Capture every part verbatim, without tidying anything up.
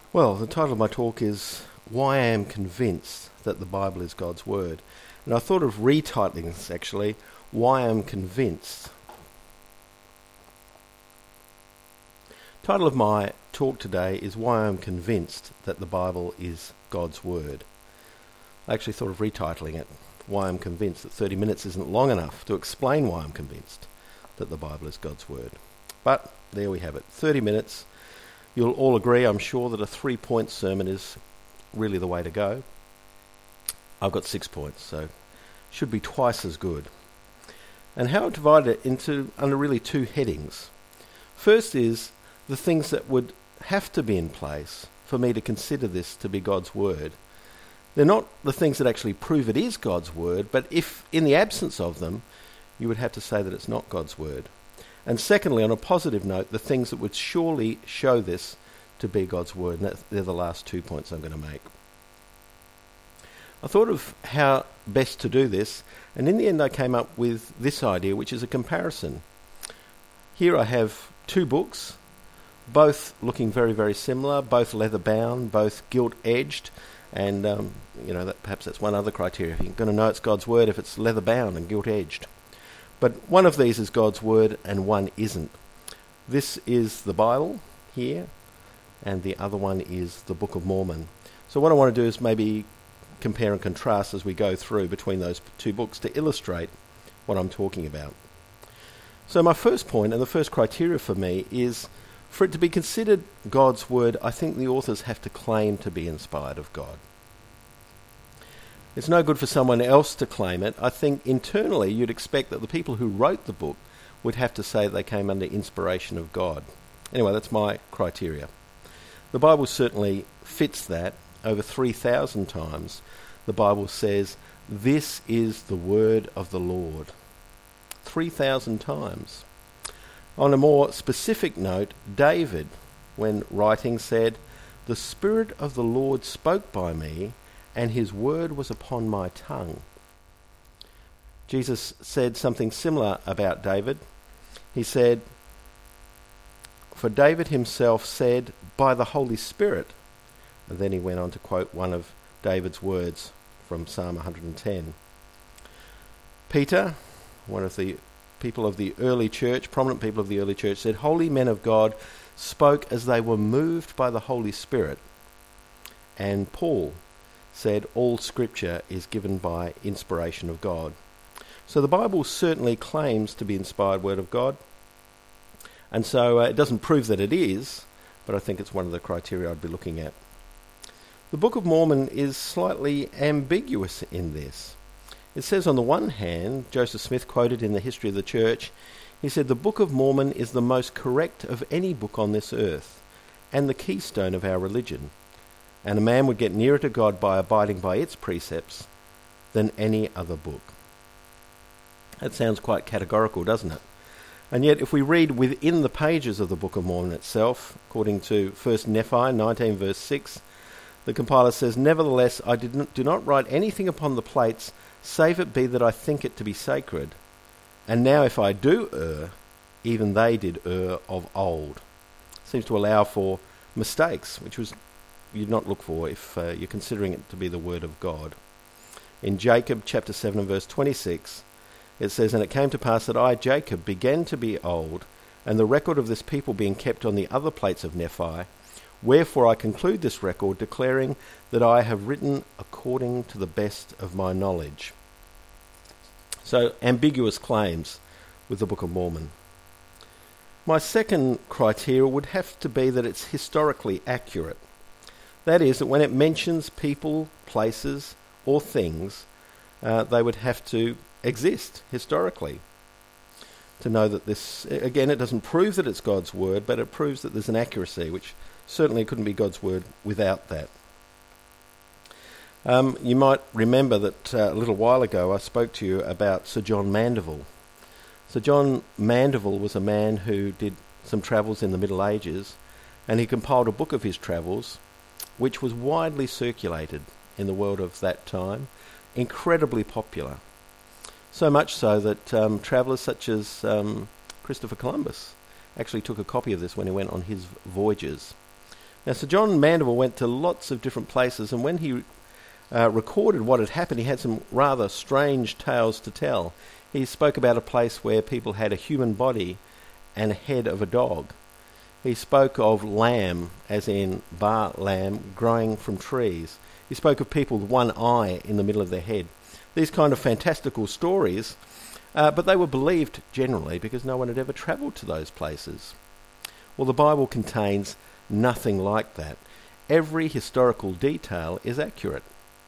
Well, the title of my talk is Why I Am Convinced That the Bible is God's Word. And I thought of retitling this actually, Why I Am Convinced. The title of my talk today is Why I Am Convinced That the Bible is God's Word. I actually thought of retitling it, Why I'm Convinced that thirty minutes isn't long enough to explain why I'm convinced that the Bible is God's Word. But there we have it, thirty minutes. You'll all agree, I'm sure, that a three-point sermon is really the way to go. I've got six points, so should be twice as good. And how I've divided it into under really two headings. First is the things that would have to be in place for me to consider this to be God's Word. They're not the things that actually prove it is God's Word, but if in the absence of them, you would have to say that it's not God's Word. And secondly, on a positive note, the things that would surely show this to be God's Word. And that, they're the last two points I'm going to make. I thought of how best to do this, and in the end I came up with this idea, which is a comparison. Here I have two books, both looking very, very similar, both leather-bound, both gilt-edged, and um, you know that perhaps that's one other criteria. You're going to know it's God's Word if it's leather-bound and gilt-edged. But one of these is God's Word and one isn't. This is the Bible here, and the other one is the Book of Mormon. So what I want to do is maybe compare and contrast as we go through between those two books to illustrate what I'm talking about. So my first point, and the first criteria for me, is for it to be considered God's Word, I think the authors have to claim to be inspired of God. It's no good for someone else to claim it. I think internally you'd expect that the people who wrote the book would have to say they came under inspiration of God. Anyway, that's my criteria. The Bible certainly fits that. Over three thousand times the Bible says, "This is the word of the Lord." three thousand times. On a more specific note, David, when writing, said, "The Spirit of the Lord spoke by me, and his word was upon my tongue." Jesus said something similar about David. He said, "For David himself said, by the Holy Spirit," and then he went on to quote one of David's words from Psalm one hundred ten. Peter, one of the people of the early church, prominent people of the early church, said, "Holy men of God spoke as they were moved by the Holy Spirit." And Paul said, "All Scripture is given by inspiration of God." So the Bible certainly claims to be inspired Word of God. And so uh, it doesn't prove that it is, but I think it's one of the criteria I'd be looking at. The Book of Mormon is slightly ambiguous in this. It says on the one hand, Joseph Smith quoted in the History of the Church, he said, "The Book of Mormon is the most correct of any book on this earth, and the keystone of our religion. And a man would get nearer to God by abiding by its precepts than any other book." That sounds quite categorical, doesn't it? And yet, if we read within the pages of the Book of Mormon itself, according to First Nephi nineteen verse six, the compiler says, "Nevertheless, I did not, do not write anything upon the plates, save it be that I think it to be sacred. And now if I do err, even they did err of old." Seems to allow for mistakes, which was you'd not look for if uh, you're considering it to be the Word of God. In Jacob chapter seven and verse twenty-six, it says, "And it came to pass that I, Jacob, began to be old, and the record of this people being kept on the other plates of Nephi. Wherefore I conclude this record, declaring that I have written according to the best of my knowledge." So, ambiguous claims with the Book of Mormon. My second criteria would have to be that it's historically accurate. That is, that when it mentions people, places, or things, uh, they would have to exist historically. To know that this, again, it doesn't prove that it's God's Word, but it proves that there's an accuracy, which certainly couldn't be God's Word without that. Um, you might remember that uh, a little while ago I spoke to you about Sir John Mandeville. Sir John Mandeville was a man who did some travels in the Middle Ages, and he compiled a book of his travels, which was widely circulated in the world of that time, incredibly popular. So much so that um, travellers such as um, Christopher Columbus actually took a copy of this when he went on his voyages. Now, Sir John Mandeville went to lots of different places, and when he uh, recorded what had happened, he had some rather strange tales to tell. He spoke about a place where people had a human body and a head of a dog. He spoke of lamb, as in bar lamb, growing from trees. He spoke of people with one eye in the middle of their head. These kind of fantastical stories, uh, but they were believed generally because no one had ever travelled to those places. Well, the Bible contains nothing like that. Every historical detail is accurate.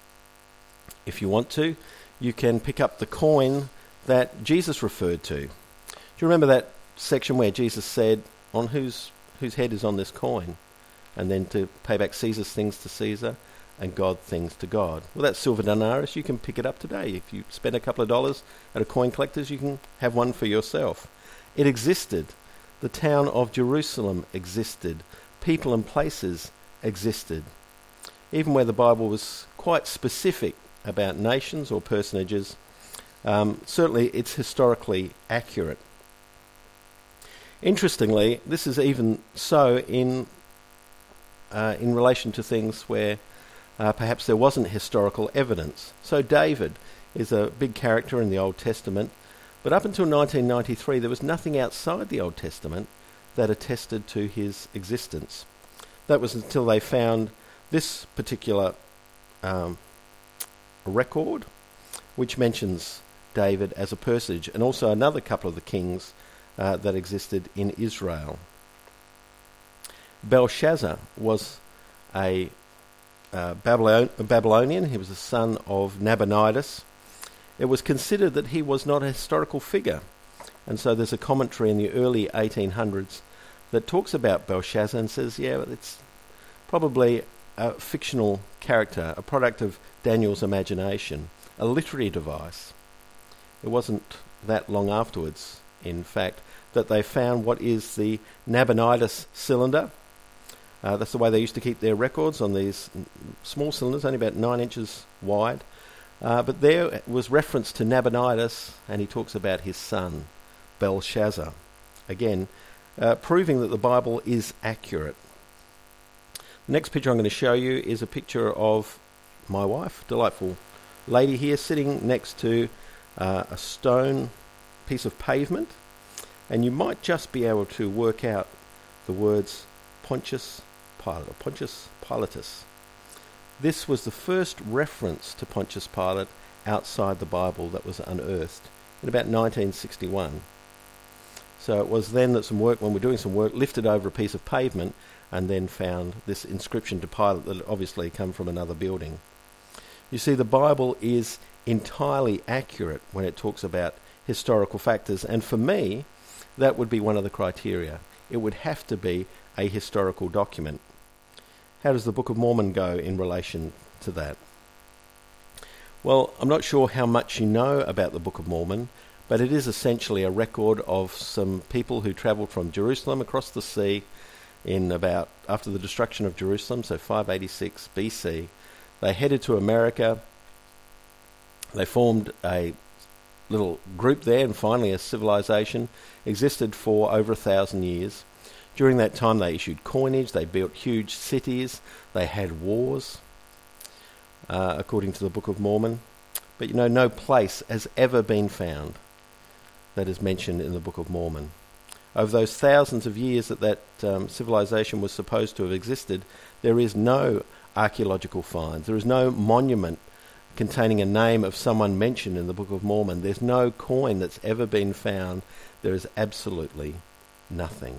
If you want to, you can pick up the coin that Jesus referred to. Do you remember that section where Jesus said, on whose whose head is on this coin? And then to pay back Caesar's things to Caesar and God things to God. Well, that silver denarius, you can pick it up today. If you spend a couple of dollars at a coin collector's, you can have one for yourself. It existed. The town of Jerusalem existed. People and places existed. Even where the Bible was quite specific about nations or personages, um, certainly it's historically accurate. Interestingly, this is even so in uh, in relation to things where uh, perhaps there wasn't historical evidence. So David is a big character in the Old Testament, but up until nineteen ninety-three there was nothing outside the Old Testament that attested to his existence. That was until they found this particular um, record, which mentions David as a personage, and also another couple of the kings Uh, that existed in Israel. Belshazzar was a, uh, Babylon- a Babylonian. He was the son of Nabonidus. It was considered that he was not a historical figure, and so there's a commentary in the early eighteen hundreds that talks about Belshazzar and says, yeah, it's probably a fictional character, a product of Daniel's imagination, a literary device. It wasn't that long afterwards, in fact, that they found what is the Nabonidus cylinder. Uh, that's the way they used to keep their records, on these small cylinders, only about nine inches wide. Uh, but there was reference to Nabonidus, and he talks about his son, Belshazzar. Again, uh, proving that the Bible is accurate. The next picture I'm going to show you is a picture of my wife, delightful lady here, sitting next to uh, a stone piece of pavement, and you might just be able to work out the words Pontius Pilate, or Pontius Pilatus. This was the first reference to Pontius Pilate outside the Bible that was unearthed in about nineteen sixty-one. So it was then that some work, when we're doing some work, lifted over a piece of pavement and then found this inscription to Pilate that obviously come from another building. You see, the Bible is entirely accurate when it talks about historical factors, and for me, that would be one of the criteria. It would have to be a historical document. How does the Book of Mormon go in relation to that? Well, I'm not sure how much you know about the Book of Mormon, but it is essentially a record of some people who travelled from Jerusalem across the sea in about after the destruction of Jerusalem, so five eighty-six B C. They headed to America. They formed a little group there, and finally a civilization existed for over a thousand years. During that time they issued coinage, they built huge cities, they had wars, uh, according to the Book of Mormon. But you know, no place has ever been found that is mentioned in the Book of Mormon. Over those thousands of years that that um, civilization was supposed to have existed, there is no archaeological finds, there is no monument containing a name of someone mentioned in the Book of Mormon. There's no coin that's ever been found. There is absolutely nothing.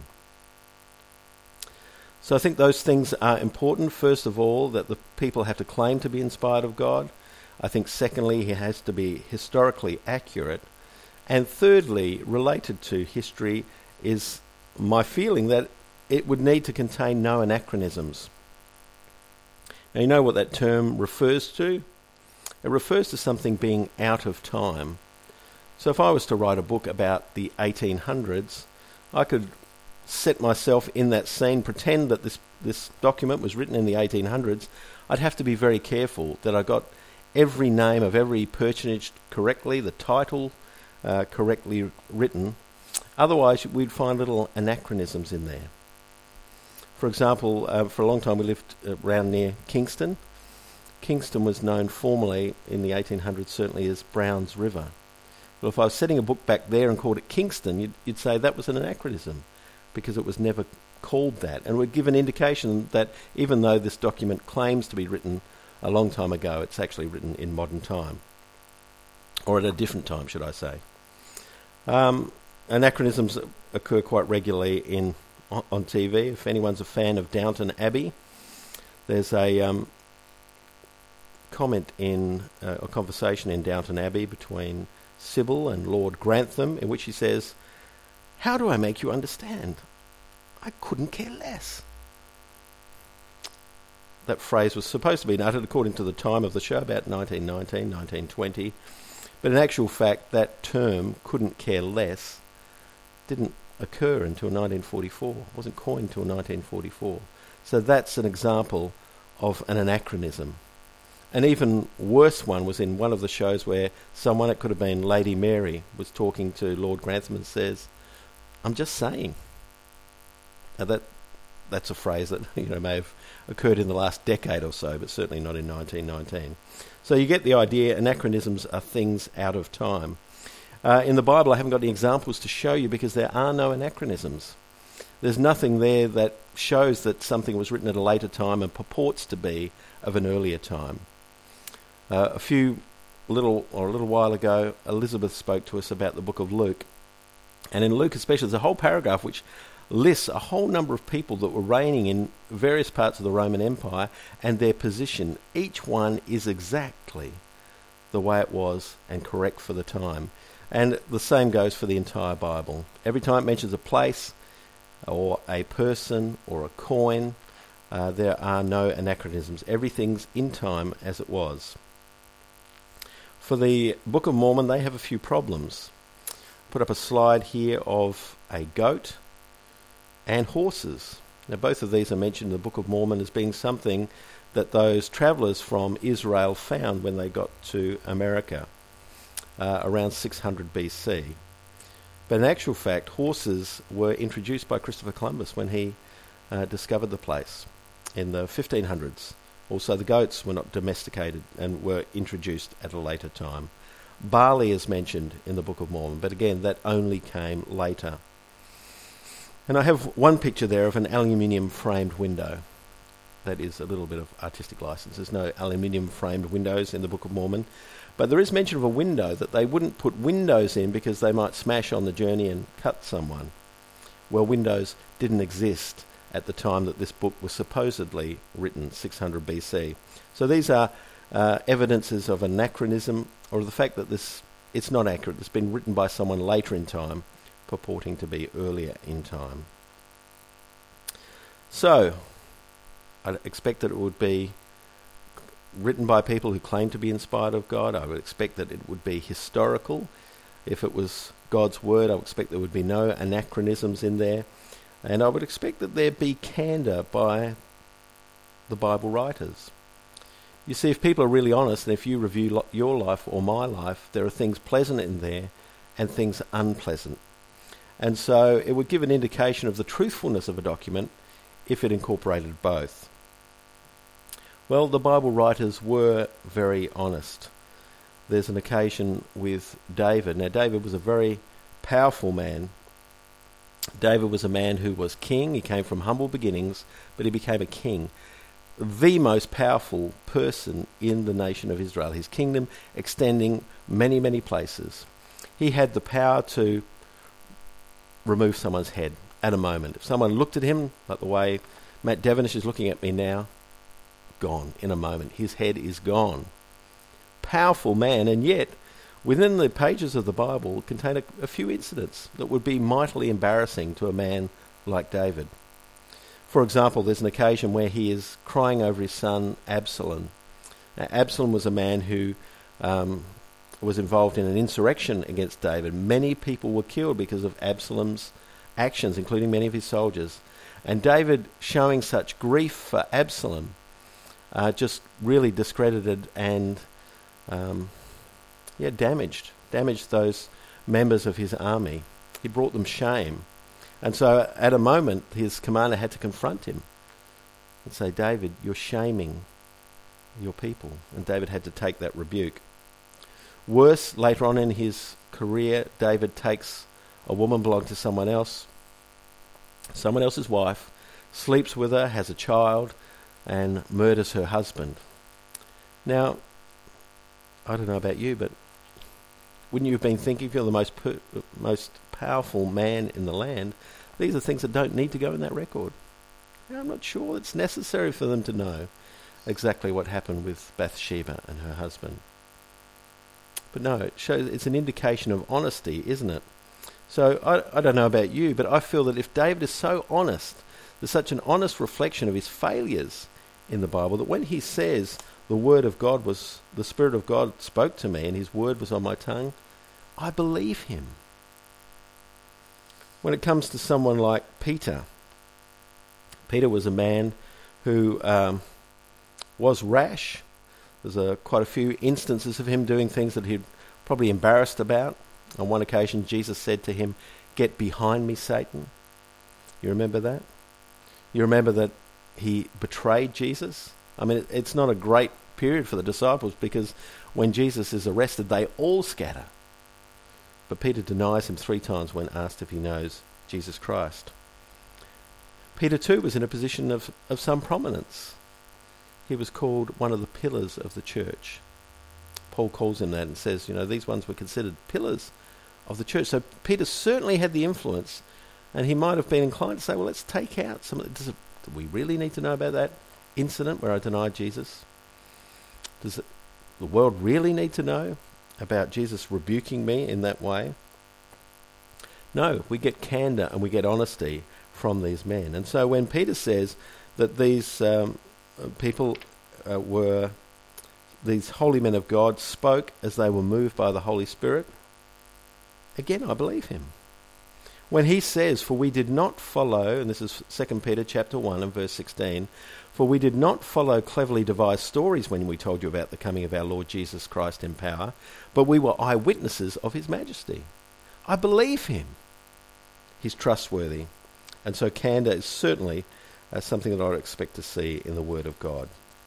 So I think those things are important. First of all, that the people have to claim to be inspired of God. I think secondly, he has to be historically accurate. And thirdly, related to history, is my feeling that it would need to contain no anachronisms. Now, you know what that term refers to? It refers to something being out of time. So if I was to write a book about the eighteen hundreds, I could set myself in that scene, pretend that this, this document was written in the eighteen hundreds. I'd have to be very careful that I got every name of every personage correctly, the title uh, correctly written. Otherwise, we'd find little anachronisms in there. For example, uh, for a long time we lived around near Kingston. Kingston was known formerly in the eighteen hundreds certainly as Browns River. Well, if I was setting a book back there and called it Kingston, you'd, you'd say that was an anachronism because it was never called that, and would give an indication that even though this document claims to be written a long time ago, it's actually written in modern time, or at a different time, should I say. Um, anachronisms occur quite regularly in on T V. If anyone's a fan of Downton Abbey, there's a um, comment in uh, a conversation in Downton Abbey between Sybil and Lord Grantham, in which he says, "How do I make you understand? I couldn't care less." That phrase was supposed to be uttered according to the time of the show, about nineteen nineteen, nineteen twenty. But in actual fact, that term, couldn't care less, didn't occur until nineteen forty-four. It wasn't coined until nineteen forty-four. So that's an example of an anachronism. An even worse one was in one of the shows where someone, it could have been Lady Mary, was talking to Lord Grantham and says, "I'm just saying." Now that that's a phrase that you know may have occurred in the last decade or so, but certainly not in nineteen nineteen. So you get the idea. Anachronisms are things out of time. Uh, in the Bible, I haven't got any examples to show you because there are no anachronisms. There's nothing there that shows that something was written at a later time and purports to be of an earlier time. Uh, a few little or a little while ago, Elizabeth spoke to us about the book of Luke, and in Luke especially, there's a whole paragraph which lists a whole number of people that were reigning in various parts of the Roman Empire and their position. Each one is exactly the way it was and correct for the time. And the same goes for the entire Bible. Every time it mentions a place or a person or a coin, uh, there are no anachronisms. Everything's in time as it was. For the Book of Mormon, they have a few problems. Put up a slide here of a goat and horses. Now, both of these are mentioned in the Book of Mormon as being something that those travellers from Israel found when they got to America uh, around six hundred B C. But in actual fact, horses were introduced by Christopher Columbus when he uh, discovered the place in the fifteen hundreds. Also, the goats were not domesticated and were introduced at a later time. Barley is mentioned in the Book of Mormon, but again, that only came later. And I have one picture there of an aluminium framed window. That is a little bit of artistic license. There's no aluminium framed windows in the Book of Mormon, but there is mention of a window that they wouldn't put windows in because they might smash on the journey and cut someone. Well, windows didn't exist at the time that this book was supposedly written, six hundred B C. So these are uh, evidences of anachronism, or the fact that this it's not accurate. It's been written by someone later in time, purporting to be earlier in time. So, I'd expect that it would be written by people who claim to be inspired of God. I would expect that it would be historical. If it was God's word, I would expect there would be no anachronisms in there. And I would expect that there be candour by the Bible writers. You see, if people are really honest, and if you review lo- your life or my life, there are things pleasant in there and things unpleasant. And so it would give an indication of the truthfulness of a document if it incorporated both. Well, the Bible writers were very honest. There's an occasion with David. Now, David was a very powerful man. David was a man who was king. He came from humble beginnings, but he became a king. The most powerful person in the nation of Israel. His kingdom extending many, many places. He had the power to remove someone's head at a moment. If someone looked at him, like the way Matt Devenish is looking at me now, gone in a moment. His head is gone. Powerful man, and yet within the pages of the Bible contain a, a few incidents that would be mightily embarrassing to a man like David. For example, there's an occasion where he is crying over his son Absalom. Now, Absalom was a man who um, was involved in an insurrection against David. Many people were killed because of Absalom's actions, including many of his soldiers. And David, showing such grief for Absalom, uh, just really discredited and um, yeah, damaged, damaged those members of his army. He brought them shame. And so at a moment, his commander had to confront him and say, David, you're shaming your people. And David had to take that rebuke. Worse, later on in his career, David takes a woman belonging to someone else, someone else's wife, sleeps with her, has a child, and murders her husband. Now, I don't know about you, but wouldn't you have been thinking, if you're the most per- most powerful man in the land, these are things that don't need to go in that record. Now, I'm not sure it's necessary for them to know exactly what happened with Bathsheba and her husband. But no, it shows it's an indication of honesty, isn't it? So I, I don't know about you, but I feel that if David is so honest, there's such an honest reflection of his failures in the Bible, that when he says the word of God was, the Spirit of God spoke to me and his word was on my tongue, I believe him. When it comes to someone like Peter, Peter was a man who um, was rash. There's a, quite a few instances of him doing things that he'd probably embarrassed about. On one occasion, Jesus said to him, "Get behind me, Satan." You remember that? You remember that he betrayed Jesus? I mean, it, it's not a great period for the disciples, because when Jesus is arrested, they all scatter. But Peter denies him three times when asked if he knows Jesus Christ. Peter too was in a position of, of some prominence. He was called one of the pillars of the church. Paul calls him that and says, you know, these ones were considered pillars of the church. So Peter certainly had the influence, and he might have been inclined to say, well, let's take out some of the... Does it, do we really need to know about that incident where I denied Jesus? Does it, the world really need to know about Jesus rebuking me in that way? No, we get candour and we get honesty from these men. And so when Peter says that these um, people uh, were, these holy men of God spoke as they were moved by the Holy Spirit, again, I believe him. When he says, for we did not follow, and this is Second Peter chapter one and verse sixteen, for we did not follow cleverly devised stories when we told you about the coming of our Lord Jesus Christ in power, but we were eyewitnesses of his majesty. I believe him. He's trustworthy. And so candour is certainly uh, something that I would expect to see in the Word of God.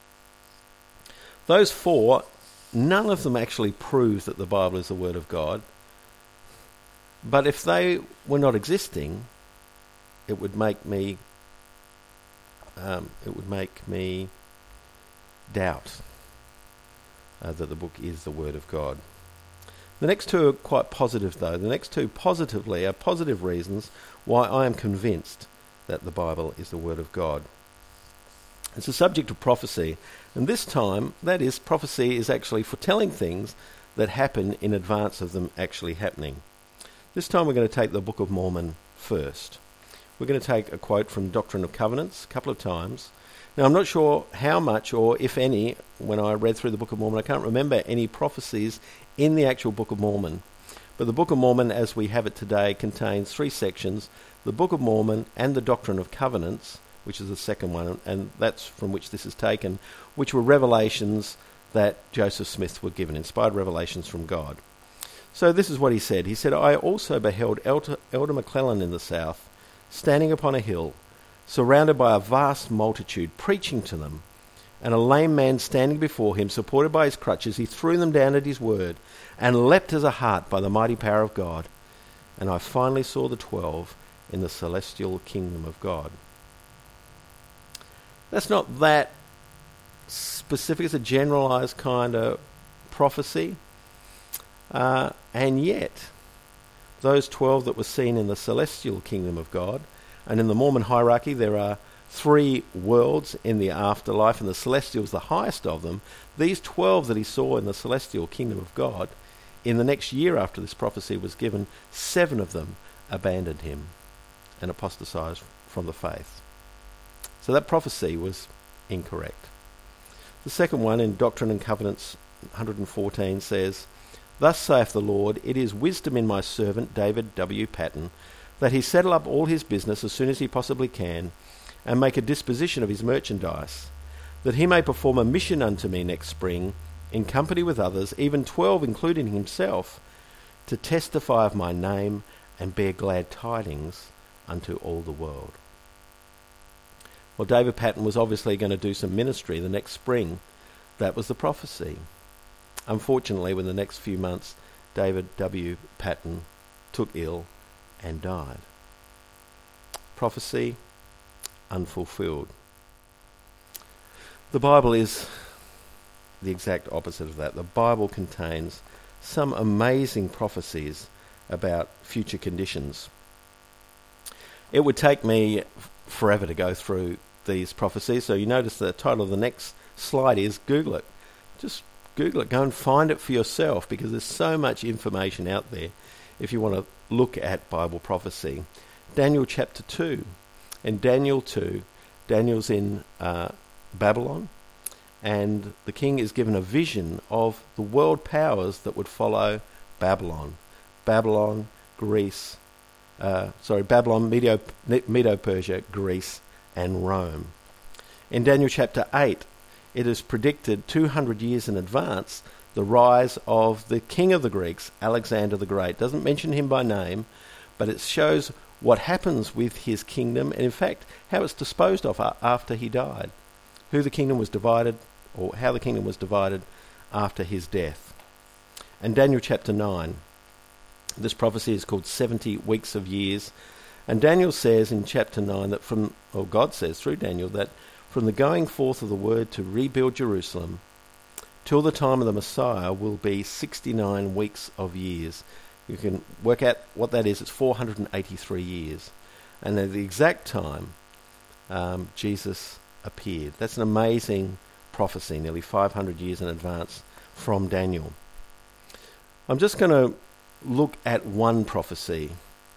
Those four, none of them actually prove that the Bible is the Word of God. But if they were not existing, it would make me um, it would make me doubt uh, that the book is the Word of God. The next two are quite positive, though. The next two positively are positive reasons why I am convinced that the Bible is the Word of God. It's a subject of prophecy, and this time, that is, prophecy is actually foretelling things that happen in advance of them actually happening. This time we're going to take the Book of Mormon first. We're going to take a quote from Doctrine and Covenants a couple of times. Now, I'm not sure how much, or if any, when I read through the Book of Mormon, I can't remember any prophecies in the actual Book of Mormon. But the Book of Mormon, as we have it today, contains three sections: the Book of Mormon and the Doctrine of Covenants, which is the second one, and that's from which this is taken, which were revelations that Joseph Smith were given, inspired revelations from God. So this is what he said. He said, I also beheld Elder, Elder McClellan in the south, standing upon a hill, surrounded by a vast multitude, preaching to them, and a lame man standing before him, supported by his crutches. He threw them down at his word, and leapt as a hart by the mighty power of God. And I finally saw the twelve in the celestial kingdom of God. That's not that specific. It's a generalized kind of prophecy. Uh, and yet, those twelve that were seen in the celestial kingdom of God, and in the Mormon hierarchy there are three worlds in the afterlife, and the celestial is the highest of them. These twelve that he saw in the celestial kingdom of God, in the next year after this prophecy was given, seven of them abandoned him and apostatized from the faith. So that prophecy was incorrect. The second one, in Doctrine and Covenants one fourteen, says, Thus saith the Lord, it is wisdom in my servant David W. Patton, that he settle up all his business as soon as he possibly can, and make a disposition of his merchandise, that he may perform a mission unto me next spring, in company with others, even twelve including himself, to testify of my name and bear glad tidings unto all the world. Well, David Paton was obviously going to do some ministry the next spring. That was the prophecy. Unfortunately, within the next few months, David W. Paton took ill and died. Prophecy unfulfilled. The Bible is the exact opposite of that. The Bible contains some amazing prophecies about future conditions. It would take me forever to go through these prophecies, so you notice the title of the next slide is Google it. Just Google it, go and find it for yourself, because there's so much information out there if you want to look at Bible prophecy. Daniel chapter two. In Daniel two, Daniel's in uh, Babylon, and the king is given a vision of the world powers that would follow Babylon. Babylon, Greece, uh, sorry, Babylon, Medo, Medo-Persia, Greece, and Rome. In Daniel chapter eight, it is predicted two hundred years in advance the rise of the king of the Greeks, Alexander the Great. Doesn't mention him by name, but it shows what happens with his kingdom, and in fact how it's disposed of after he died, who the kingdom was divided, or how the kingdom was divided after his death. And Daniel chapter nine, this prophecy is called seventy weeks of years, and Daniel says in chapter nine that from, or God says through Daniel, that from the going forth of the word to rebuild Jerusalem till the time of the Messiah will be sixty-nine weeks of years. You can work out what that is. It's four hundred eighty-three years. And at the exact time, um, Jesus appeared. That's an amazing prophecy, nearly five hundred years in advance from Daniel. I'm just going to look at one prophecy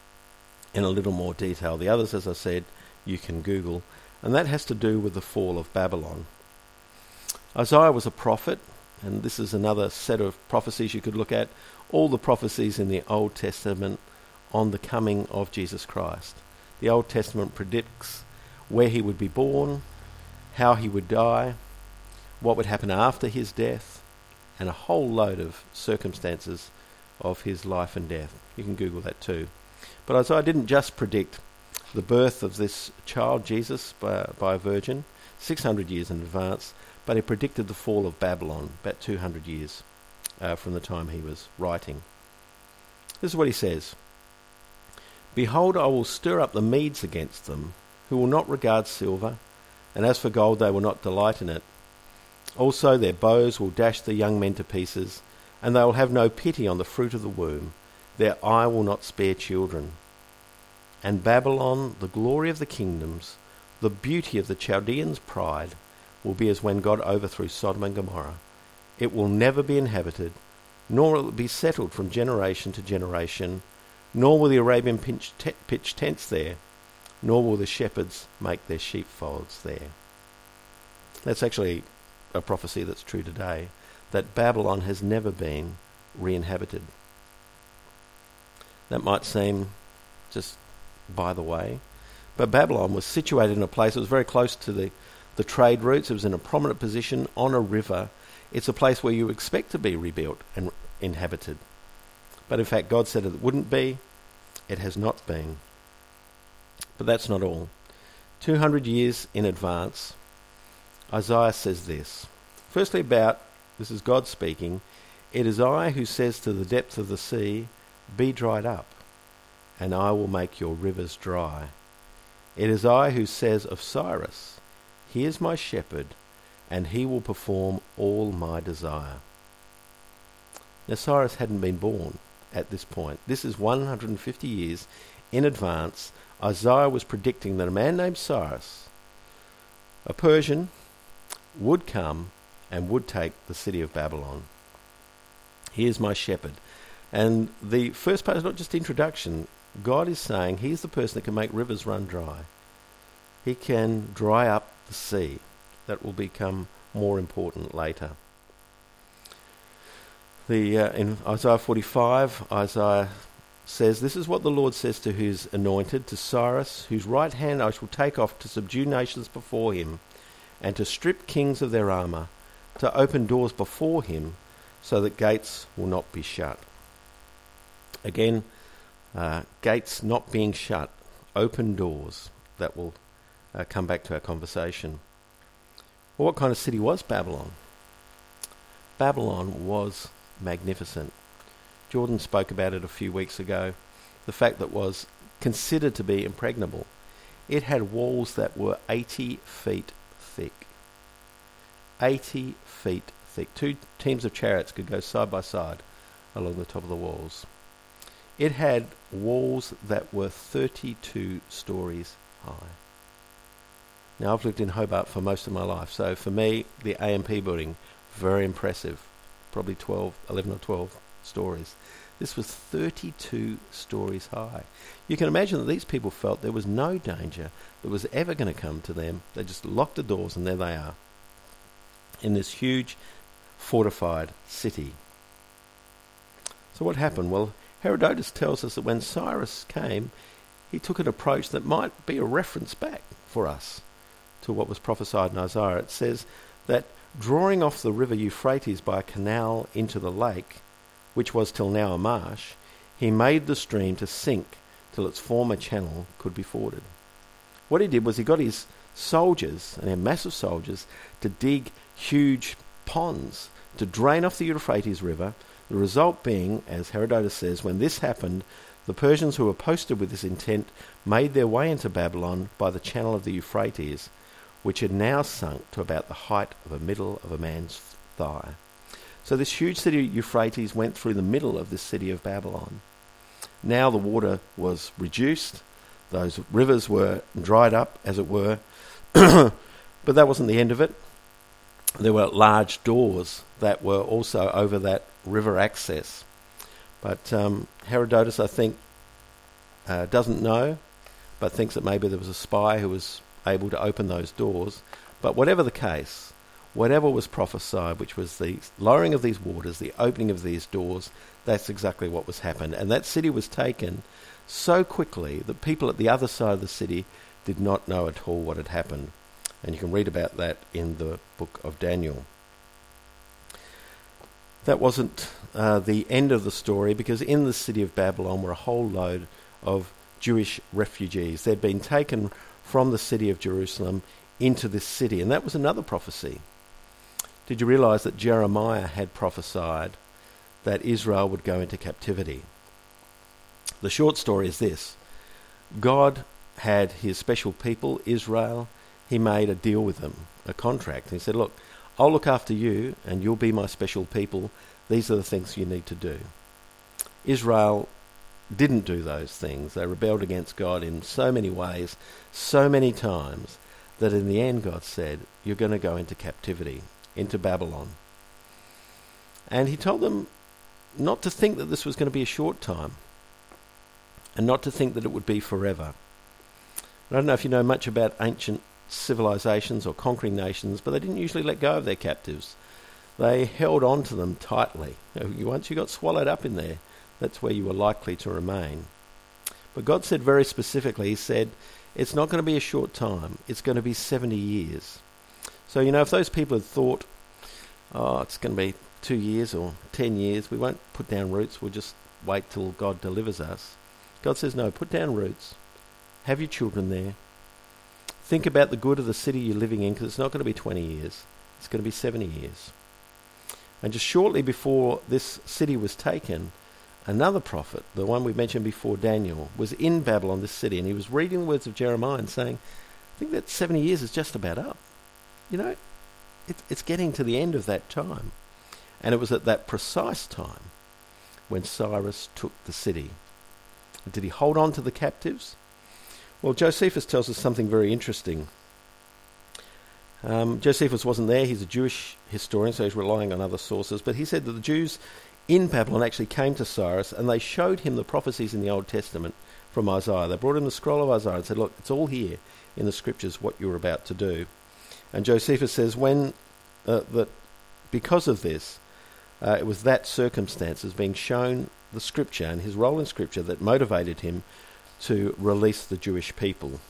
in a little more detail. The others, as I said, you can Google. And that has to do with the fall of Babylon. Isaiah was a prophet, and this is another set of prophecies you could look at. All the prophecies in the Old Testament on the coming of Jesus Christ. The Old Testament predicts where he would be born, how he would die, what would happen after his death, and a whole load of circumstances of his life and death. You can Google that too. But Isaiah didn't just predict the birth of this child, Jesus, by, by a virgin, six hundred years in advance, but he predicted the fall of Babylon, about two hundred years uh, from the time he was writing. This is what he says. Behold, I will stir up the Medes against them, who will not regard silver, and as for gold they will not delight in it. Also their bows will dash the young men to pieces, and they will have no pity on the fruit of the womb. Their eye will not spare children. And Babylon, the glory of the kingdoms, the beauty of the Chaldeans' pride, will be as when God overthrew Sodom and Gomorrah. It will never be inhabited, nor will it be settled from generation to generation, nor will the Arabian pitch, te- pitch tents there, nor will the shepherds make their sheepfolds there. That's actually a prophecy that's true today, that Babylon has never been re-inhabited. That might seem just by the way, but Babylon was situated in a place that was very close to the, the trade routes. It was in a prominent position on a river. It's a place where you expect to be rebuilt and inhabited. But in fact, God said it wouldn't be. It has not been. But that's not all. two hundred years in advance, Isaiah says this. Firstly about, this is God speaking, it is I who says to the depth of the sea, be dried up, and I will make your rivers dry. It is I who says of Cyrus, he is my shepherd, and he will perform all my desire. Now Cyrus hadn't been born at this point. This is one hundred fifty years in advance. Isaiah was predicting that a man named Cyrus, a Persian, would come and would take the city of Babylon. He is my shepherd. And the first part is not just introduction. God is saying he's the person that can make rivers run dry. He can dry up the sea. That will become more important later. The uh, in Isaiah forty-five, Isaiah says, this is what the Lord says to his anointed, to Cyrus, whose right hand I shall take off to subdue nations before him, and to strip kings of their armour, to open doors before him, so that gates will not be shut. Again, uh, gates not being shut. open doors. That will uh, come back to our conversation. Well, what kind of city was Babylon? Babylon was magnificent. Jordan spoke about it a few weeks ago. The fact that it was considered to be impregnable. It had walls that were eighty feet thick. eighty feet thick. Two teams of chariots could go side by side along the top of the walls. It had walls that were thirty-two stories high. Now, I've lived in Hobart for most of my life, so for me, the A M P building, very impressive. Probably twelve, eleven or twelve stories. This was thirty-two stories high. You can imagine that these people felt there was no danger that was ever going to come to them. They just locked the doors and there they are, in this huge fortified city. So what happened? Well, Herodotus tells us that when Cyrus came, he took an approach that might be a reference back for us to what was prophesied in Isaiah. It says that drawing off the river Euphrates by a canal into the lake, which was till now a marsh, he made the stream to sink till its former channel could be forded. What he did was he got his soldiers, and they're massive soldiers, to dig huge ponds to drain off the Euphrates River. The result being, as Herodotus says, when this happened, the Persians who were posted with this intent made their way into Babylon by the channel of the Euphrates, which had now sunk to about the height of a middle of a man's thigh. So this huge city of Euphrates went through the middle of this city of Babylon. Now the water was reduced, those rivers were dried up, as it were, but that wasn't the end of it. There were large doors that were also over that river access. But um, Herodotus, I think, uh, doesn't know, but thinks that maybe there was a spy who was able to open those doors. But whatever the case, whatever was prophesied, which was the lowering of these waters, the opening of these doors, that's exactly what was happened. And that city was taken so quickly that people at the other side of the city did not know at all what had happened. And you can read about that in the book of Daniel. That wasn't uh, the end of the story, because in the city of Babylon were a whole load of Jewish refugees. They'd been taken from the city of Jerusalem into this city, and that was another prophecy. Did you realize that Jeremiah had prophesied that Israel would go into captivity? The short story is this. God had his special people, Israel. He made a deal with them, a contract. He said, look, I'll look after you and you'll be my special people. These are the things you need to do. Israel didn't do those things. They rebelled against God in so many ways, so many times, that in the end God said, you're going to go into captivity, into Babylon. And he told them not to think that this was going to be a short time, and not to think that it would be forever. I don't know if you know much about ancient civilizations or conquering nations, but they didn't usually let go of their captives. They held on to them tightly. Once you got swallowed up in there, that's where you were likely to remain. But God said very specifically, he said, it's not going to be a short time. It's going to be seventy years. So, you know, if those people had thought, oh, it's going to be two years or ten years, we won't put down roots, we'll just wait till God delivers us. God says, no, put down roots. Have your children there. Think about the good of the city you're living in, because it's not going to be twenty years. It's going to be seventy years. And just shortly before this city was taken, another prophet, the one we mentioned before, Daniel, was in Babylon, this city, and he was reading the words of Jeremiah and saying, I think that seventy years is just about up. You know, it, it's getting to the end of that time. And it was at that precise time when Cyrus took the city. Did he hold on to the captives? Well, Josephus tells us something very interesting. Um, Josephus wasn't there. He's a Jewish historian, so he's relying on other sources. But he said that the Jews in Babylon actually came to Cyrus and they showed him the prophecies in the Old Testament from Isaiah. They brought him the scroll of Isaiah and said, look, it's all here in the scriptures what you're about to do. And Josephus says when uh, that because of this, uh, it was that circumstances being shown the scripture and his role in scripture that motivated him to release the Jewish people.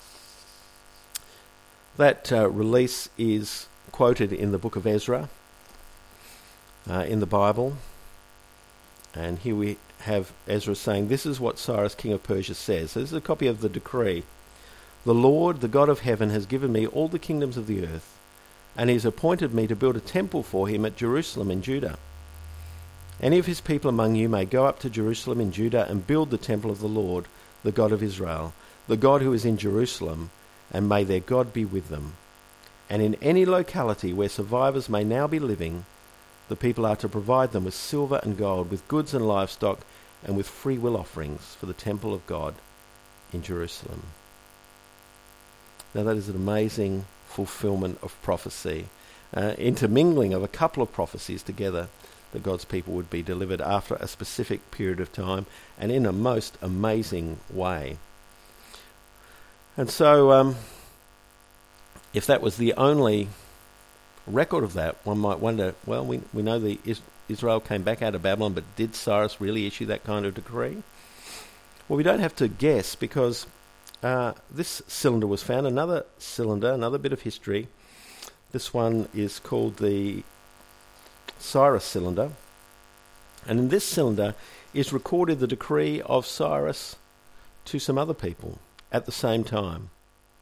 That uh, release is quoted in the book of Ezra, uh, in the Bible. And here we have Ezra saying, this is what Cyrus, king of Persia, says. So this is a copy of the decree. The Lord, the God of heaven, has given me all the kingdoms of the earth, and he has appointed me to build a temple for him at Jerusalem in Judah. Any of his people among you may go up to Jerusalem in Judah and build the temple of the Lord, the God of Israel, the God who is in Jerusalem, and may their God be with them. And in any locality where survivors may now be living, the people are to provide them with silver and gold, with goods and livestock, and with free will offerings for the temple of God in Jerusalem. Now that is an amazing fulfillment of prophecy, uh, intermingling of a couple of prophecies together, that God's people would be delivered after a specific period of time and in a most amazing way. And so, um, if that was the only record of that, one might wonder, well, we we know the Is- Israel came back out of Babylon, but did Cyrus really issue that kind of decree? Well, we don't have to guess, because uh, this cylinder was found, another cylinder, another bit of history. This one is called the Cyrus cylinder, and in this cylinder is recorded the decree of Cyrus to some other people at the same time.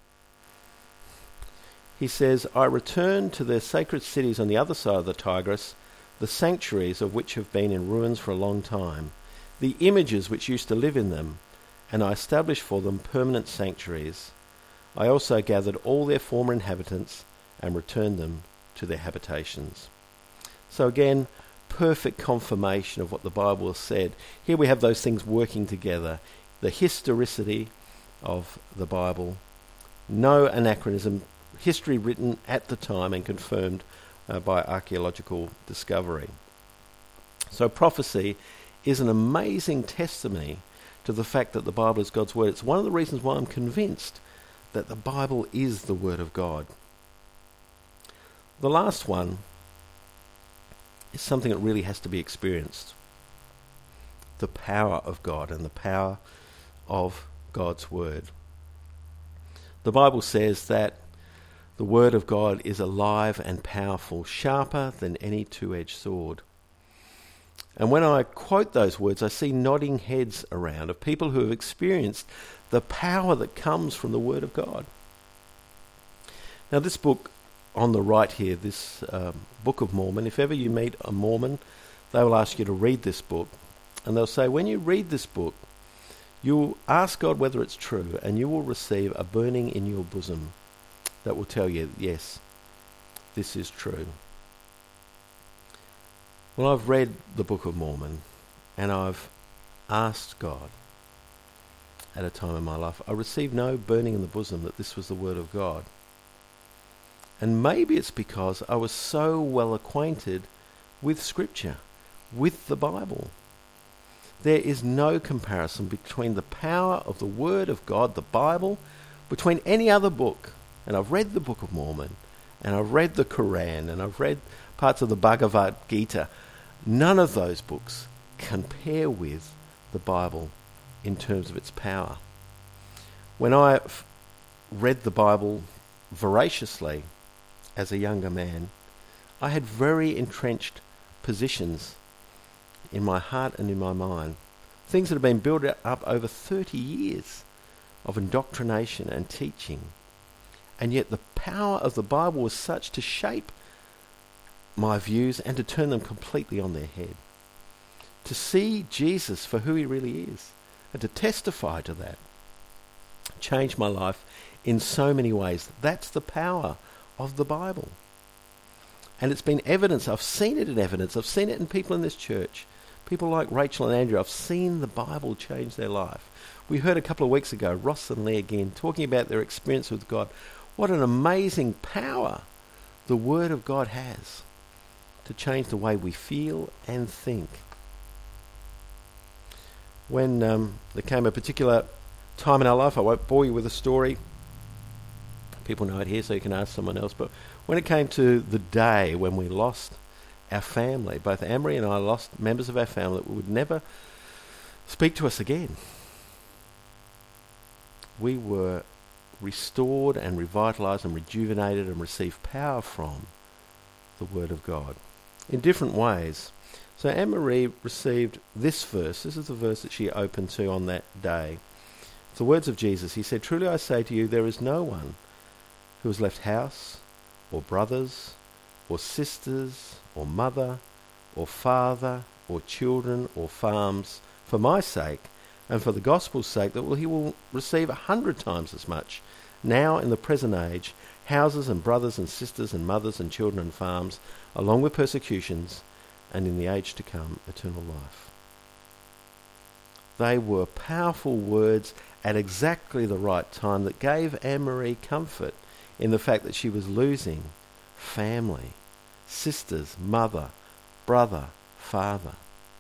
He says, I return to their sacred cities on the other side of the Tigris, the sanctuaries of which have been in ruins for a long time, the images which used to live in them, and I established for them permanent sanctuaries. I also gathered all their former inhabitants and returned them to their habitations. So again, perfect confirmation of what the Bible has said. Here we have those things working together. The historicity of the Bible, no anachronism, history written at the time and confirmed uh, by archaeological discovery. So prophecy is an amazing testimony to the fact that the Bible is God's word. It's one of the reasons why I'm convinced that the Bible is the word of God. The last one is something that really has to be experienced. The power of God and the power of God's word. The Bible says that the word of God is alive and powerful, sharper than any two-edged sword. And when I quote those words, I see nodding heads around of people who have experienced the power that comes from the word of God. Now this book on the right here, this um, Book of Mormon, if ever you meet a Mormon, they will ask you to read this book. And they'll say, when you read this book, you'll ask God whether it's true, and you will receive a burning in your bosom that will tell you, yes, this is true. Well, I've read the Book of Mormon, and I've asked God at a time in my life. I received no burning in the bosom that this was the word of God. And maybe it's because I was so well acquainted with Scripture, with the Bible. There is no comparison between the power of the Word of God, the Bible, between any other book. And I've read the Book of Mormon, and I've read the Quran, and I've read parts of the Bhagavad Gita. None of those books compare with the Bible in terms of its power. When I f- read the Bible voraciously as a younger man, I had very entrenched positions in my heart and in my mind. Things that have been built up over thirty years of indoctrination and teaching. And yet the power of the Bible was such to shape my views and to turn them completely on their head. To see Jesus for who he really is and to testify to that changed my life in so many ways. That's the power of the Bible. And it's been evidence. I've seen it in evidence. I've seen it in people in this church. People like Rachel and Andrew. I've seen the Bible change their life. We heard a couple of weeks ago, Ross and Lee again, talking about their experience with God. What an amazing power the Word of God has to change the way we feel and think. When um, there came a particular time in our life, I won't bore you with a story. People know it here, so you can ask someone else. But when it came to the day when we lost our family, both Amory and I lost members of our family that would never speak to us again. We were restored and revitalized and rejuvenated and received power from the Word of God in different ways. So Anne-Marie received this verse. This is the verse that she opened to on that day. It's the words of Jesus. He said, "Truly I say to you, there is no one who has left house or brothers or sisters or mother or father or children or farms for my sake and for the gospel's sake, that will, he will receive a hundred times as much now in the present age, houses and brothers and sisters and mothers and children and farms, along with persecutions, and in the age to come, eternal life." They were powerful words at exactly the right time that gave Anne-Marie comfort in the fact that she was losing family, sisters, mother, brother, father.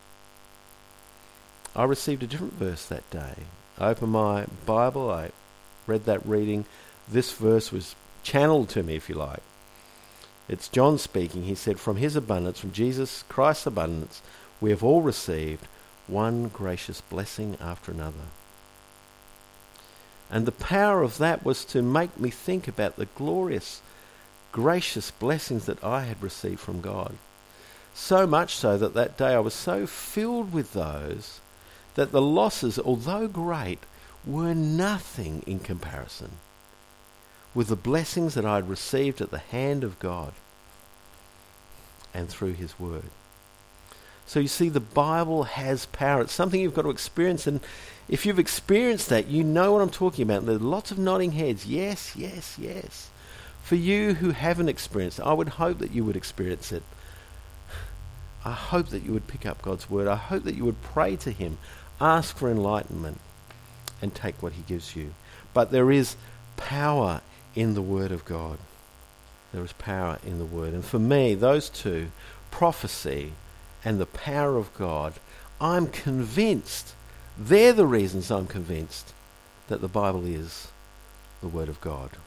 I received a different verse that day. I opened my Bible, I read that reading. This verse was channeled to me, if you like. It's John speaking. He said, "From his abundance, from Jesus Christ's abundance, we have all received one gracious blessing after another." And the power of that was to make me think about the glorious, gracious blessings that I had received from God. So much so that that day I was so filled with those that the losses, although great, were nothing in comparison with the blessings that I had received at the hand of God and through his word. So you see, the Bible has power. It's something you've got to experience, and if you've experienced that, you know what I'm talking about. There are lots of nodding heads. Yes, yes, yes. For you who haven't experienced it, I would hope that you would experience it. I hope that you would pick up God's word. I hope that you would pray to him, ask for enlightenment, and take what he gives you. But there is power in the word of God. There is power in the word. And for me, those two, prophecy and the power of God, I'm convinced, they're the reasons I'm convinced that the Bible is the word of God.